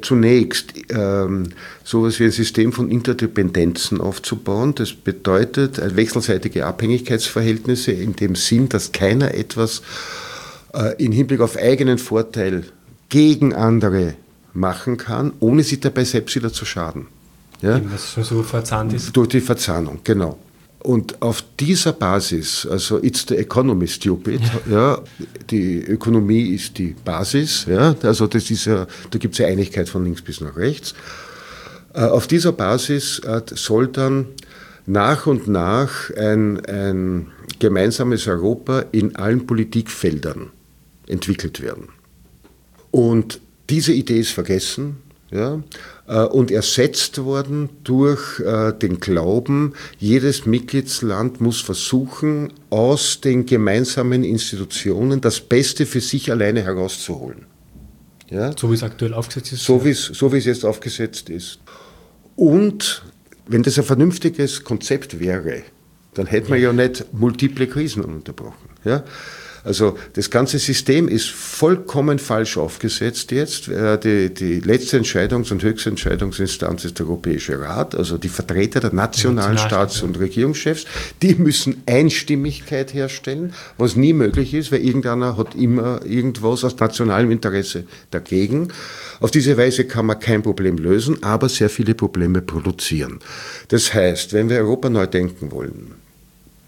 System von Interdependenzen aufzubauen. Das bedeutet wechselseitige Abhängigkeitsverhältnisse in dem Sinn, dass keiner etwas im Hinblick auf eigenen Vorteil gegen andere machen kann, ohne sich dabei selbst wieder zu schaden. Ja? Was schon so verzahnt ist. Durch die Verzahnung, genau. Und auf dieser Basis, also it's the economy stupid, ja, die Ökonomie ist die Basis, ja, also das ist ja, da gibt es ja Einigkeit von links bis nach rechts. Auf dieser Basis soll dann nach und nach ein gemeinsames Europa in allen Politikfeldern entwickelt werden. Und diese Idee ist vergessen. Ja, und ersetzt worden durch den Glauben, jedes Mitgliedsland muss versuchen, aus den gemeinsamen Institutionen das Beste für sich alleine herauszuholen. Ja? So wie es aktuell aufgesetzt ist? So wie es jetzt aufgesetzt ist. Und wenn das ein vernünftiges Konzept wäre, dann hätte man ja nicht multiple Krisen unterbrochen. Ja? Also das ganze System ist vollkommen falsch aufgesetzt jetzt. Die letzte Entscheidungs- und höchste Entscheidungsinstanz ist der Europäische Rat, also die Vertreter der nationalen Staats- und Regierungschefs, die müssen Einstimmigkeit herstellen, was nie möglich ist, weil irgendeiner hat immer irgendwas aus nationalem Interesse dagegen. Auf diese Weise kann man kein Problem lösen, aber sehr viele Probleme produzieren. Das heißt, wenn wir Europa neu denken wollen,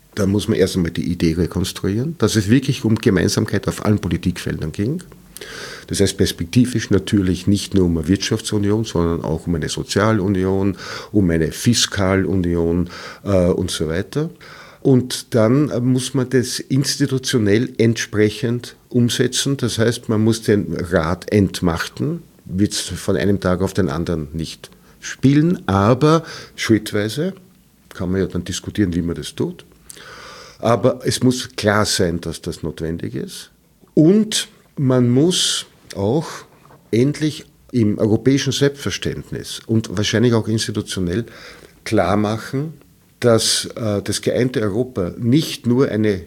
Da muss man erst einmal die Idee rekonstruieren, dass es wirklich um Gemeinsamkeit auf allen Politikfeldern ging. Das heißt perspektivisch natürlich nicht nur um eine Wirtschaftsunion, sondern auch um eine Sozialunion, um eine Fiskalunion und so weiter. Und dann muss man das institutionell entsprechend umsetzen. Das heißt, man muss den Rat entmachten, wird es von einem Tag auf den anderen nicht spielen, aber schrittweise kann man ja dann diskutieren, wie man das tut. Aber es muss klar sein, dass das notwendig ist. Und man muss auch endlich im europäischen Selbstverständnis und wahrscheinlich auch institutionell klar machen, dass das geeinte Europa nicht nur eine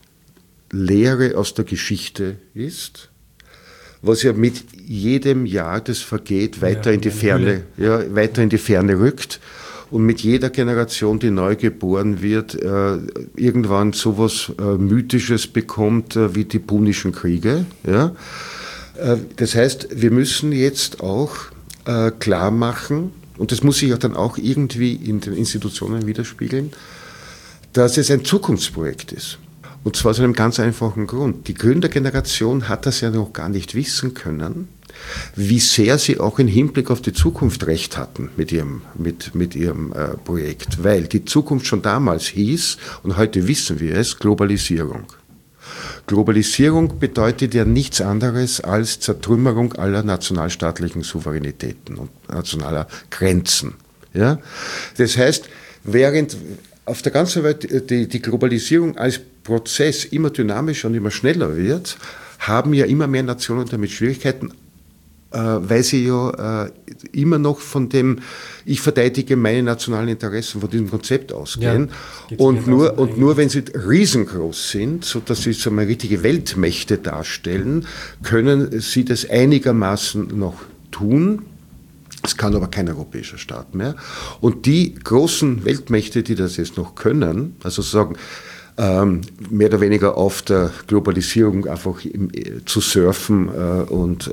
Lehre aus der Geschichte ist, was ja mit jedem Jahr, das vergeht, weiter in die Ferne rückt. Und mit jeder Generation, die neu geboren wird, irgendwann sowas Mythisches bekommt wie die Punischen Kriege. Ja? Das heißt, wir müssen jetzt auch klar machen, und das muss sich ja dann auch irgendwie in den Institutionen widerspiegeln, dass es ein Zukunftsprojekt ist. Und zwar aus einem ganz einfachen Grund. Die Gründergeneration hat das ja noch gar nicht wissen können, wie sehr sie auch im Hinblick auf die Zukunft recht hatten mit ihrem Projekt. Weil die Zukunft schon damals hieß, und heute wissen wir es, Globalisierung. Globalisierung bedeutet ja nichts anderes als Zertrümmerung aller nationalstaatlichen Souveränitäten und nationaler Grenzen. Ja? Das heißt, während auf der ganzen Welt die Globalisierung als Prozess immer dynamischer und immer schneller wird, haben ja immer mehr Nationen damit Schwierigkeiten, weil sie ja immer noch von dem, ich verteidige meine nationalen Interessen, von diesem Konzept ausgehen. Ja, und nur wenn sie riesengroß sind, sodass sie so mal richtige Weltmächte darstellen, können sie das einigermaßen noch tun. Es kann aber kein europäischer Staat mehr. Und die großen Weltmächte, die das jetzt noch können, also sagen, mehr oder weniger auf der Globalisierung einfach zu surfen und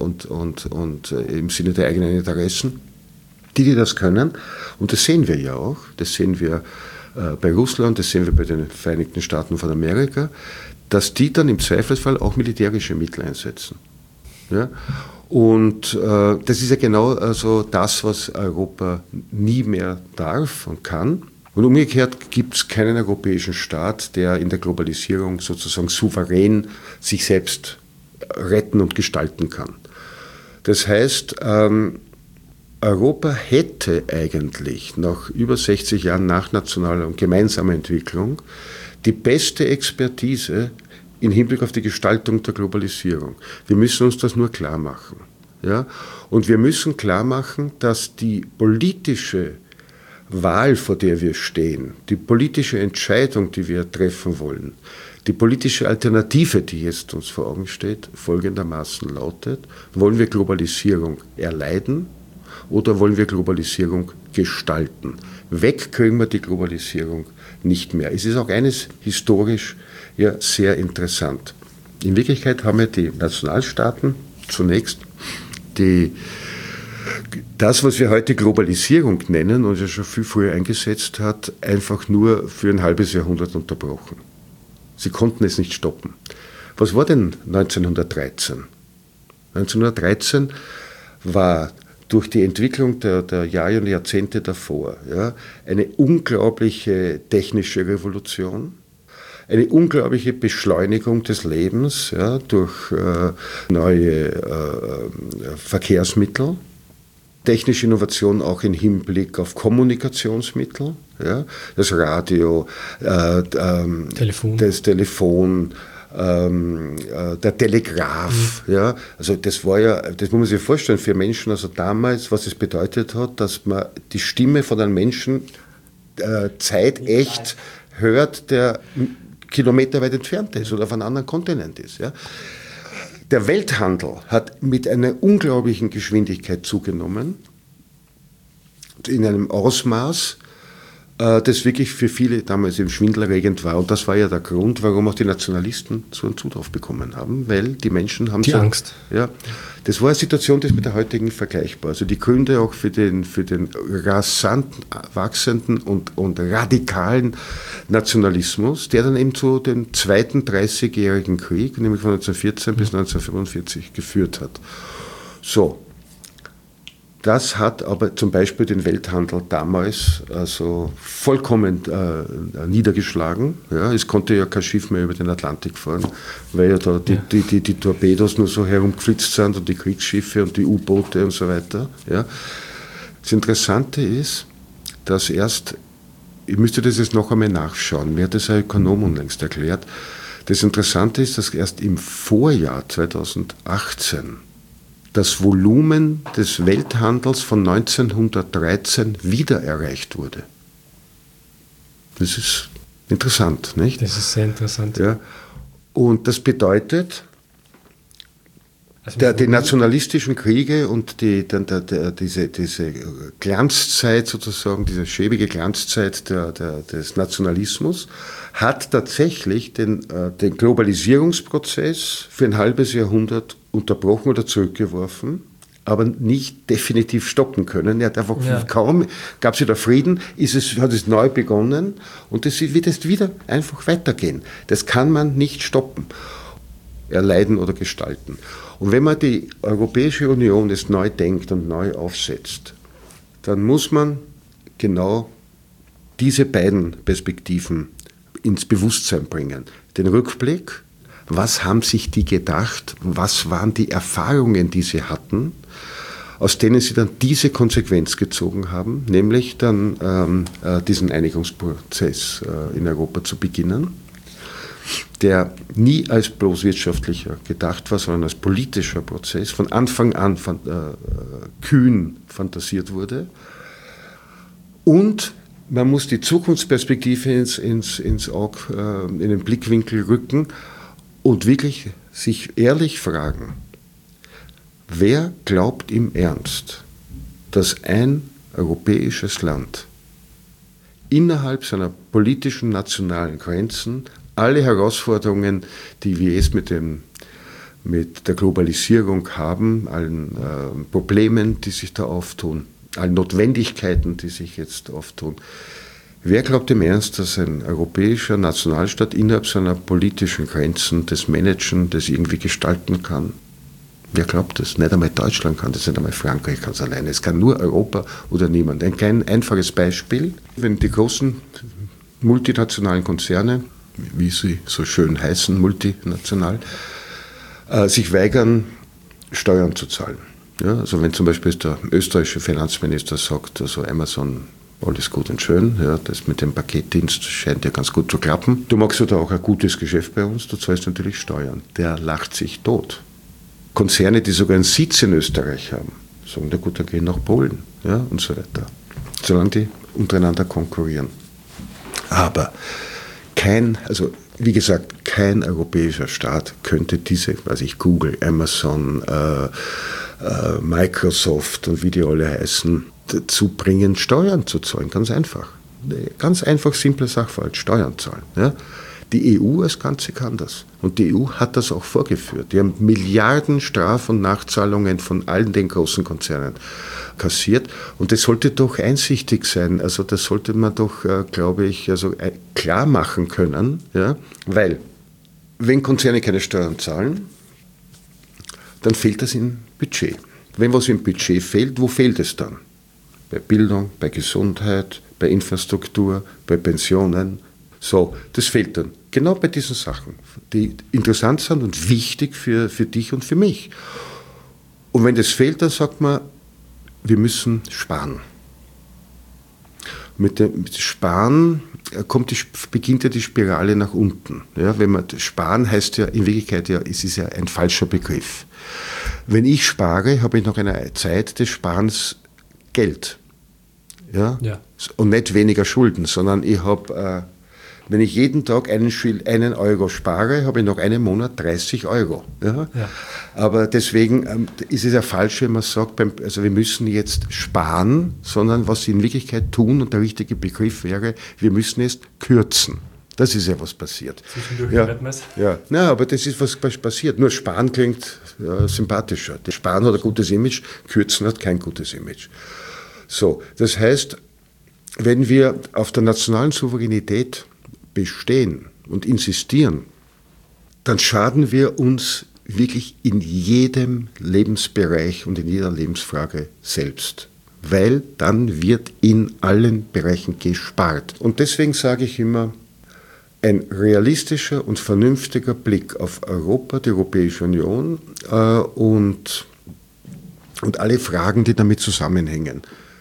im Sinne der eigenen Interessen, die das können. Und das sehen wir ja auch. Das sehen wir bei Russland, das sehen wir bei den Vereinigten Staaten von Amerika, dass die dann im Zweifelsfall auch militärische Mittel einsetzen. Ja? Und das ist ja genau also das, was Europa nie mehr darf und kann. Und umgekehrt gibt es keinen europäischen Staat, der in der Globalisierung sozusagen souverän sich selbst retten und gestalten kann. Das heißt, Europa hätte eigentlich nach über 60 Jahren nachnationaler und gemeinsamer Entwicklung die beste Expertise im Hinblick auf die Gestaltung der Globalisierung. Wir müssen uns das nur klar machen. Ja? Und wir müssen klar machen, dass die politische Wahl, vor der wir stehen, die politische Entscheidung, die wir treffen wollen, die politische Alternative, die jetzt uns vor Augen steht, folgendermaßen lautet: Wollen wir Globalisierung erleiden oder wollen wir Globalisierung gestalten? Weg kriegen wir die Globalisierung nicht mehr. Es ist auch eines historisch ja sehr interessant. In Wirklichkeit haben ja die Nationalstaaten zunächst das, was wir heute Globalisierung nennen und ja schon viel früher eingesetzt hat, einfach nur für ein halbes Jahrhundert unterbrochen. Sie konnten es nicht stoppen. Was war denn 1913? 1913 war durch die Entwicklung der Jahre und Jahrzehnte davor eine unglaubliche technische Revolution, eine unglaubliche Beschleunigung des Lebens durch neue Verkehrsmittel, technische Innovation auch im Hinblick auf Kommunikationsmittel, das Radio, das Telefon, der Telegraph. Also das war ja, das muss man sich vorstellen für Menschen, also damals, was es bedeutet hat, dass man die Stimme von einem Menschen zeitecht hört, der kilometerweit entfernt ist oder auf einem anderen Kontinent ist. Ja. Der Welthandel hat mit einer unglaublichen Geschwindigkeit zugenommen, in einem Ausmaß, das wirklich für viele damals im schwindelerregend war. Und das war ja der Grund, warum auch die Nationalisten so einen Zulauf bekommen haben, weil die Menschen haben... Die Angst. Ja, das war eine Situation, die ist mit der heutigen vergleichbar. Also die Gründe auch für den rasant wachsenden und radikalen Nationalismus, der dann eben zu dem zweiten 30-jährigen Krieg, nämlich von 1914 bis 1945, geführt hat. So. Das hat aber zum Beispiel den Welthandel damals also vollkommen niedergeschlagen. Ja, es konnte ja kein Schiff mehr über den Atlantik fahren, weil ja da die Torpedos nur so herumgeflitzt sind und die Kriegsschiffe und die U-Boote und so weiter. Ja. Das Interessante ist, dass ich müsste das jetzt noch einmal nachschauen, mir hat das ein Ökonom unlängst erklärt. Das Interessante ist, dass erst im Vorjahr 2018 das Volumen des Welthandels von 1913 wieder erreicht wurde. Das ist interessant, nicht? Das ist sehr interessant. Ja. Und das bedeutet, die nationalistischen Kriege und diese Glanzzeit sozusagen, diese schäbige Glanzzeit des Nationalismus hat tatsächlich den Globalisierungsprozess für ein halbes Jahrhundert unterbrochen oder zurückgeworfen, aber nicht definitiv stoppen können. Er hat einfach kaum, gab es wieder Frieden, hat es neu begonnen und es wird jetzt wieder einfach weitergehen. Das kann man nicht stoppen, erleiden oder gestalten. Und wenn man die Europäische Union jetzt neu denkt und neu aufsetzt, dann muss man genau diese beiden Perspektiven ins Bewusstsein bringen. Den Rückblick, was haben sich die gedacht, was waren die Erfahrungen, die sie hatten, aus denen sie dann diese Konsequenz gezogen haben, nämlich dann diesen Einigungsprozess in Europa zu beginnen, der nie als bloß wirtschaftlicher gedacht war, sondern als politischer Prozess, von Anfang an kühn fantasiert wurde. Und man muss die Zukunftsperspektive ins Auge, in den Blickwinkel rücken und wirklich sich ehrlich fragen, wer glaubt im Ernst, dass ein europäisches Land innerhalb seiner politischen nationalen Grenzen alle Herausforderungen, die wir jetzt mit der Globalisierung haben, allen Problemen, die sich da auftun, allen Notwendigkeiten, die sich jetzt auftun. Wer glaubt im Ernst, dass ein europäischer Nationalstaat innerhalb seiner politischen Grenzen das managen, das irgendwie gestalten kann? Wer glaubt das? Nicht einmal Deutschland kann das, nicht einmal Frankreich kann es alleine. Es kann nur Europa oder niemand. Ein kleines, einfaches Beispiel. Wenn die großen multinationalen Konzerne, wie sie so schön heißen, multinational, sich weigern, Steuern zu zahlen. Ja, also wenn zum Beispiel der österreichische Finanzminister sagt, also Amazon, alles gut und schön, ja, das mit dem Paketdienst scheint ja ganz gut zu klappen. Du machst ja da auch ein gutes Geschäft bei uns, du zahlst natürlich Steuern. Der lacht sich tot. Konzerne, die sogar einen Sitz in Österreich haben, sagen, na gut, dann gehen nach Polen, ja, und so weiter. Solange die untereinander konkurrieren. Aber wie gesagt, kein europäischer Staat könnte diese, Google, Amazon, Microsoft und wie die alle heißen, dazu bringen, Steuern zu zahlen. Ganz einfach. Ganz einfach, simple Sachverhalt, Steuern zahlen. Ja? Die EU als Ganze kann das. Und die EU hat das auch vorgeführt. Die haben Milliarden Straf- und Nachzahlungen von allen den großen Konzernen kassiert. Und das sollte doch einsichtig sein. Also das sollte man doch, glaube ich, klar machen können. Ja? Weil, wenn Konzerne keine Steuern zahlen, dann fehlt das im Budget. Wenn was im Budget fehlt, wo fehlt es dann? Bei Bildung, bei Gesundheit, bei Infrastruktur, bei Pensionen. So, das fehlt dann. Genau bei diesen Sachen, die interessant sind und wichtig für dich und für mich. Und wenn das fehlt, dann sagt man, wir müssen sparen. Mit dem Sparen beginnt ja die Spirale nach unten. Ja, Sparen heißt ja in Wirklichkeit, es ist ja ein falscher Begriff. Wenn ich spare, habe ich nach einer Zeit des Sparens Geld. Ja? Und nicht weniger Schulden, sondern ich habe Wenn ich jeden Tag einen Euro spare, habe ich nach einem Monat 30 Euro. Ja? Ja. Aber deswegen ist es ja falsch, wenn man sagt, also wir müssen jetzt sparen, sondern was sie in Wirklichkeit tun, und der richtige Begriff wäre, wir müssen jetzt kürzen. Das ist ja, was passiert. Ja. Na, aber das ist, was passiert. Nur sparen klingt sympathischer. Sparen hat ein gutes Image, kürzen hat kein gutes Image. So, das heißt, wenn wir auf der nationalen Souveränität bestehen und insistieren, dann schaden wir uns wirklich in jedem Lebensbereich und in jeder Lebensfrage selbst. Weil dann wird in allen Bereichen gespart. Und deswegen sage ich immer, ein realistischer und vernünftiger Blick auf Europa, die Europäische Union und alle Fragen, die damit zusammenhängen,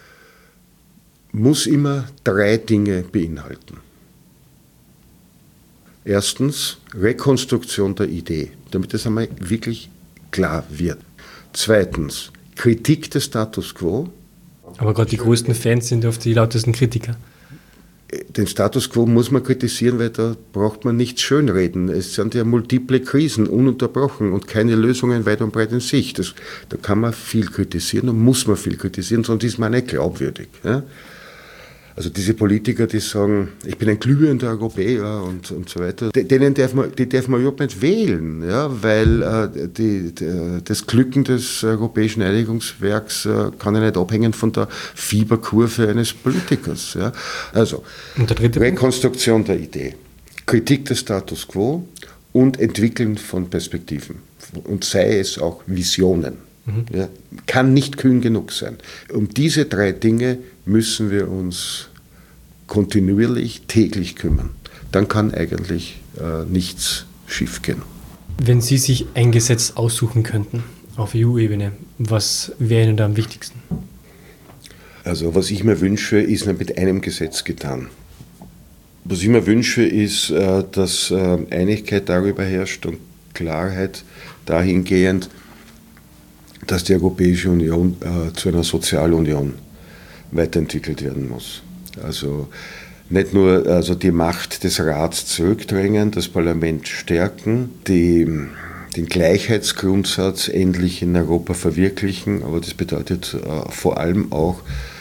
muss immer 3 Dinge beinhalten. Erstens, Rekonstruktion der Idee, damit das einmal wirklich klar wird. Zweitens, Kritik des Status quo. Aber gerade die größten Fans sind oft die lautesten Kritiker. Den Status quo muss man kritisieren, weil da braucht man nichts schönreden. Es sind ja multiple Krisen, ununterbrochen und keine Lösungen weit und breit in Sicht. Da kann man viel kritisieren und muss man viel kritisieren, sonst ist man nicht glaubwürdig. Ja? Also diese Politiker, die sagen, ich bin ein glühender Europäer und so weiter, die darf man überhaupt nicht wählen, ja, weil das Glücken des Europäischen Einigungswerks kann ja nicht abhängen von der Fieberkurve eines Politikers. Ja. Also Rekonstruktion der Idee, Kritik des Status quo und Entwickeln von Perspektiven und sei es auch Visionen. Ja, kann nicht kühn genug sein. Um diese 3 Dinge müssen wir uns kontinuierlich, täglich kümmern. Dann kann eigentlich nichts schiefgehen. Wenn Sie sich ein Gesetz aussuchen könnten auf EU-Ebene, was wäre Ihnen da am wichtigsten? Also was ich mir wünsche, ist nicht mit einem Gesetz getan. Was ich mir wünsche, ist, dass Einigkeit darüber herrscht und Klarheit dahingehend, dass die Europäische Union zu einer Sozialunion weiterentwickelt werden muss. Also nicht nur die Macht des Rats zurückdrängen, das Parlament stärken, den Gleichheitsgrundsatz endlich in Europa verwirklichen, aber das bedeutet vor allem auch,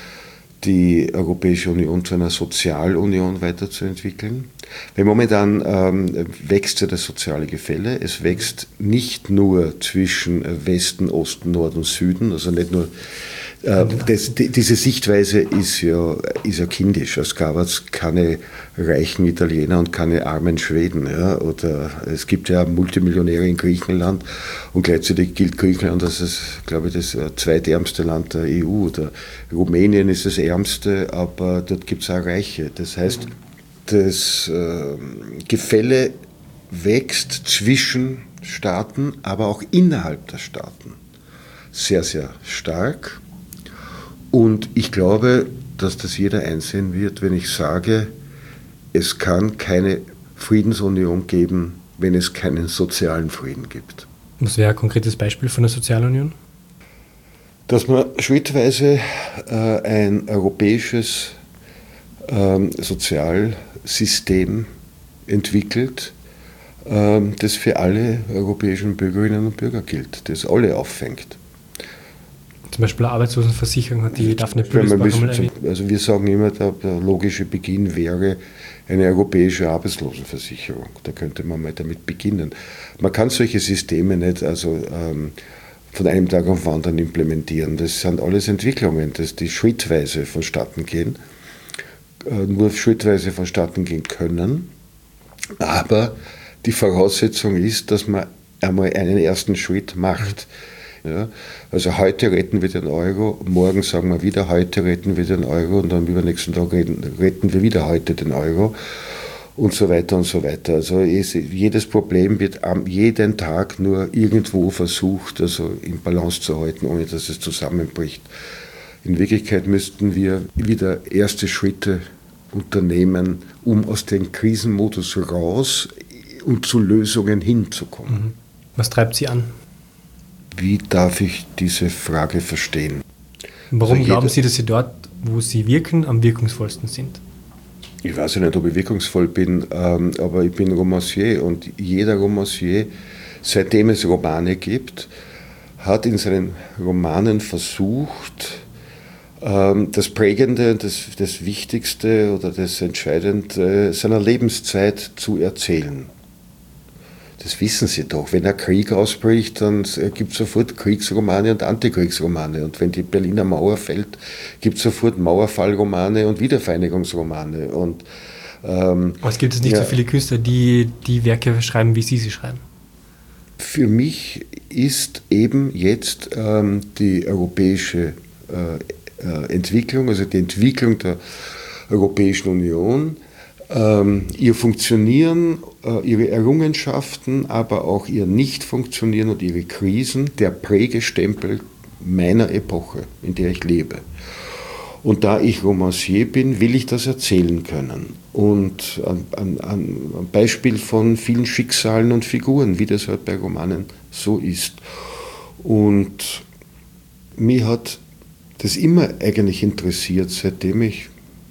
die Europäische Union zu einer Sozialunion weiterzuentwickeln. Weil momentan wächst ja das soziale Gefälle. Es wächst nicht nur zwischen Westen, Osten, Nord und Süden, also nicht nur diese Sichtweise ist ja kindisch. Es gab jetzt keine reichen Italiener und keine armen Schweden. Ja? Oder es gibt ja Multimillionäre in Griechenland und gleichzeitig gilt Griechenland als, glaube ich, das zweitärmste Land der EU. Oder Rumänien ist das ärmste, aber dort gibt es auch Reiche. Das heißt, das Gefälle wächst zwischen Staaten, aber auch innerhalb der Staaten sehr, sehr stark. Und ich glaube, dass das jeder einsehen wird, wenn ich sage, es kann keine Friedensunion geben, wenn es keinen sozialen Frieden gibt. Was wäre ein konkretes Beispiel von der Sozialunion? Dass man schrittweise ein europäisches Sozialsystem entwickelt, das für alle europäischen Bürgerinnen und Bürger gilt, das alle auffängt. Zum Beispiel eine Arbeitslosenversicherung hat die Daphne Püllesbach einmal erwähnt. Also wir sagen immer, der logische Beginn wäre eine europäische Arbeitslosenversicherung. Da könnte man mal damit beginnen. Man kann solche Systeme nicht von einem Tag auf den anderen implementieren. Das sind alles Entwicklungen, die schrittweise vonstatten gehen, nur schrittweise vonstatten gehen können. Aber die Voraussetzung ist, dass man einmal einen ersten Schritt macht. Ja, also heute retten wir den Euro, morgen sagen wir wieder, heute retten wir den Euro und am übernächsten Tag retten wir wieder heute den Euro und so weiter und so weiter. Also jedes Problem wird jeden Tag nur irgendwo versucht, also in Balance zu halten, ohne dass es zusammenbricht. In Wirklichkeit müssten wir wieder erste Schritte unternehmen, um aus dem Krisenmodus raus und zu Lösungen hinzukommen. Was treibt Sie an? Wie darf ich diese Frage verstehen? Warum glauben Sie, dass Sie dort, wo Sie wirken, am wirkungsvollsten sind? Ich weiß ja nicht, ob ich wirkungsvoll bin, aber ich bin Romancier und jeder Romancier, seitdem es Romane gibt, hat in seinen Romanen versucht, das Prägende, das Wichtigste oder das Entscheidende seiner Lebenszeit zu erzählen. Das wissen Sie doch. Wenn ein Krieg ausbricht, dann gibt es sofort Kriegsromane und Antikriegsromane. Und wenn die Berliner Mauer fällt, gibt es sofort Mauerfallromane und Wiedervereinigungsromane. Aber es gibt nicht so viele Künstler, die Werke schreiben, wie Sie sie schreiben. Für mich ist eben jetzt die europäische Entwicklung, also die Entwicklung der Europäischen Union, ihr Funktionieren, ihre Errungenschaften, aber auch ihr Nicht-Funktionieren und ihre Krisen, der Prägestempel meiner Epoche, in der ich lebe. Und da ich Romancier bin, will ich das erzählen können. Und ein Beispiel von vielen Schicksalen und Figuren, wie das halt bei Romanen so ist. Und mich hat das immer eigentlich interessiert, seitdem ich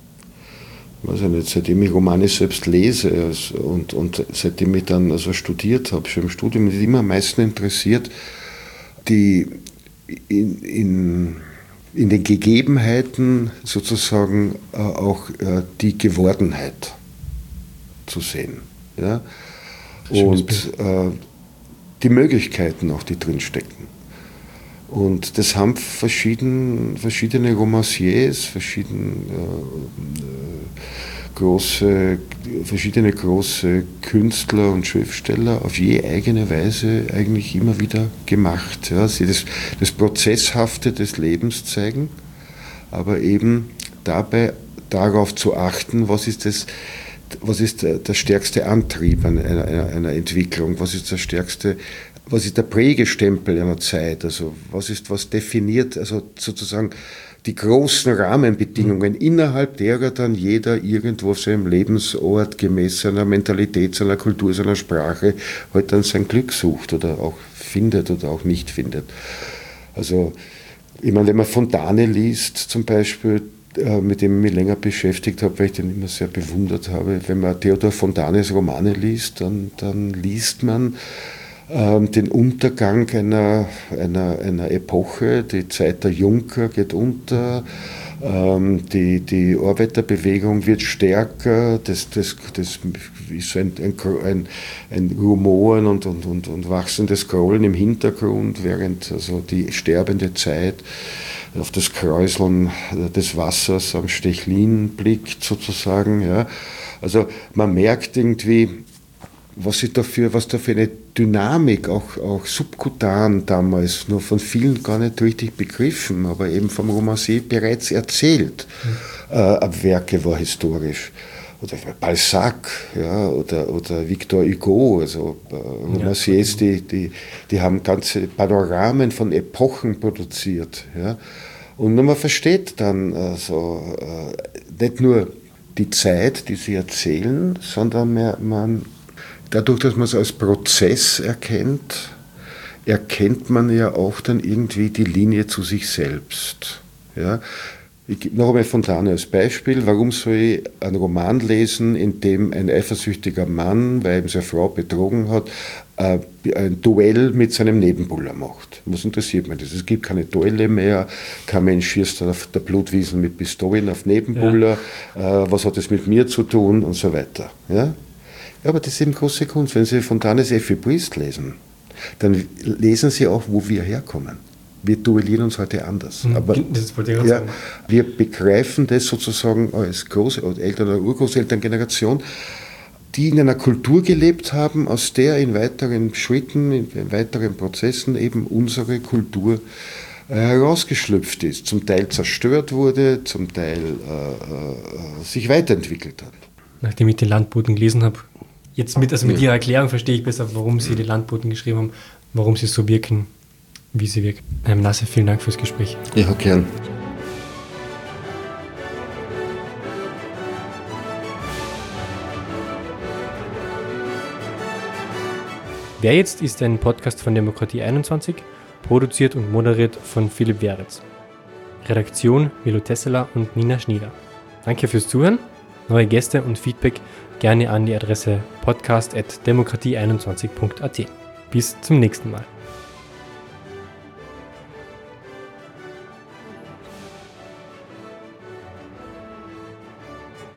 Romane selbst lese und seitdem ich dann studiert habe, schon im Studium, mich immer am meisten interessiert, die in den Gegebenheiten sozusagen auch die Gewordenheit zu sehen. Ja? Und die Möglichkeiten auch, die drinstecken. Und das haben verschiedene Romanciers, verschiedene große Künstler und Schriftsteller auf je eigene Weise eigentlich immer wieder gemacht. Ja, sie das Prozesshafte des Lebens zeigen, aber eben dabei darauf zu achten, was ist der stärkste Antrieb einer Entwicklung, was ist der Prägestempel einer Zeit, also was definiert, also sozusagen die großen Rahmenbedingungen, innerhalb derer dann jeder irgendwo auf seinem Lebensort gemäß seiner Mentalität, seiner Kultur, seiner Sprache halt dann sein Glück sucht oder auch findet oder auch nicht findet. Also, ich meine, wenn man Fontane liest zum Beispiel, mit dem ich mich länger beschäftigt habe, weil ich den immer sehr bewundert habe, wenn man Theodor Fontanes Romane liest, dann liest man den Untergang einer Epoche, die Zeit der Junker geht unter, die Arbeiterbewegung wird stärker, das ist so ein Rumoren und wachsendes Grollen im Hintergrund, während also die sterbende Zeit auf das Kräuseln des Wassers am Stechlin blickt sozusagen. Ja. Also man merkt irgendwie, was da für eine Dynamik, auch subkutan damals, nur von vielen gar nicht richtig begriffen, aber eben vom Romancier bereits erzählt, ab Werke war historisch. Oder Balzac, ja, oder Victor Hugo, also Romanciers, die haben ganze Panoramen von Epochen produziert. Ja. Und man versteht dann nicht nur die Zeit, die sie erzählen, sondern dadurch, dass man es als Prozess erkennt man ja auch dann irgendwie die Linie zu sich selbst. Ja? Ich gebe noch einmal Fontane als Beispiel. Warum soll ich einen Roman lesen, in dem ein eifersüchtiger Mann, weil ihm seine Frau betrogen hat, ein Duell mit seinem Nebenbuhler macht? Was interessiert mich das? Es gibt keine Duelle mehr, kein Mensch schießt auf der Blutwiesen mit Pistolen auf Nebenbuhler, was hat das mit mir zu tun und so weiter. Ja? Ja, aber das ist eben große Kunst. Wenn Sie Fontanes Effi Briest lesen, dann lesen Sie auch, wo wir herkommen. Wir duellieren uns heute anders. Aber das wollte ich gerade sagen. Wir begreifen das sozusagen als Eltern- oder Urgroßelterngeneration, die in einer Kultur gelebt haben, aus der in weiteren Schritten, in weiteren Prozessen eben unsere Kultur herausgeschlüpft ist, zum Teil zerstört wurde, zum Teil sich weiterentwickelt hat. Nachdem ich den Landboten gelesen habe, jetzt mit Ihrer Erklärung verstehe ich besser, warum Sie die Landboten geschrieben haben, warum sie so wirken, wie sie wirken. Nasse, vielen Dank fürs Gespräch. Ja, gern. Wer jetzt ist ein Podcast von Demokratie 21, produziert und moderiert von Philipp Weritz. Redaktion Milo Tesseler und Nina Schnieder. Danke fürs Zuhören Neue Gäste und Feedback gerne an die Adresse podcast@demokratie21.at. Bis zum nächsten Mal.